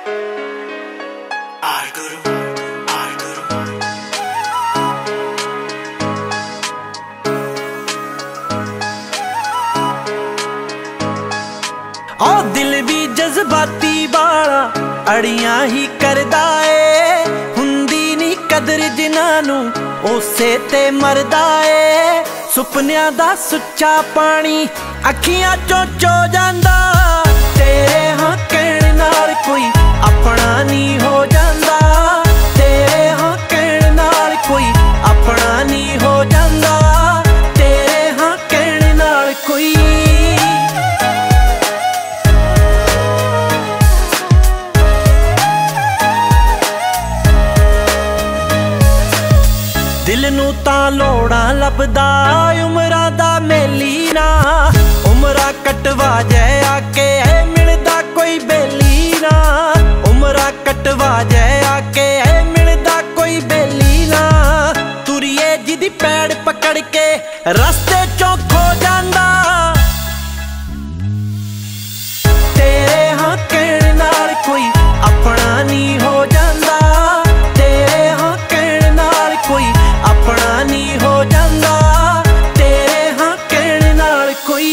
ओ दिल भी जज्बाती वाला अड़ियां ही करदा ए हुंदी नी कदर जिन्हां नूं उसे ते मरदा ए सुपनियां दा सुच्चा पानी अखियां चों चो जांदा तेरे हां कहण नाल कोई अपना नी हो जांदा तेरे हां कहण नाल कोई अपना नी हो जांदा तेरे हां कहण नाल कोई दिल नूं तां लोड़ां लभदा उमरां दा मेली ना उमरां कटवा जै आके मिलदा कोई बेली ना उमरां कटवा जै आके मिलदा कोई बेली ना तुरिए जिदी पैड़ पकड़ के रस्ते चों खो जांदा तेरे हां कहण नाल कोई अपना नी हो जांदा तेरे हां कहण नाल कोई अपना नी हो जांदा तेरे हां कहण नाल कोई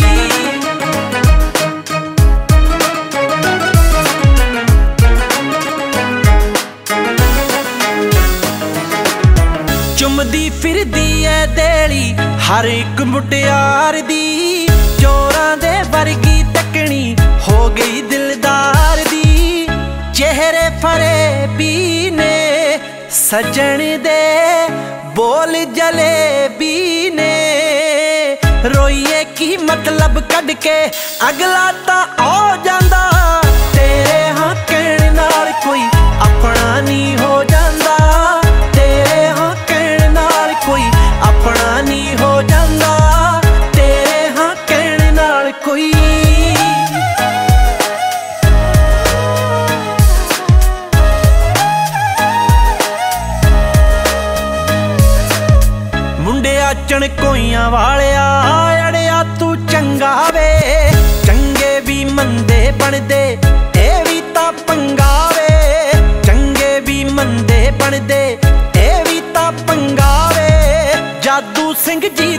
चुमदी फिरदी ऐ देली हर एक मुटियार दी चोरां दे वर्गी तकनी हो गई दिलदार दी चेहरे फरे भी ने सजण दे बोल जलेबी ने रोइए की मतलब कढ़ के अगला ता आ जांदा तेरे हां कहण नाल कोई अपना नी हो जांदा तेरे हां कहण नाल कोई अपना नी हो जांदा तेरे हां कहण नाल कोई मुंडिया चणकोइयां वालिया अड़िया तू चंगा वे चंगे भी मंदे बनदे ए भी तां पंगा वे चंगे भी मंदे बनदे ए भी तां पंगा वे जादू सिंह जी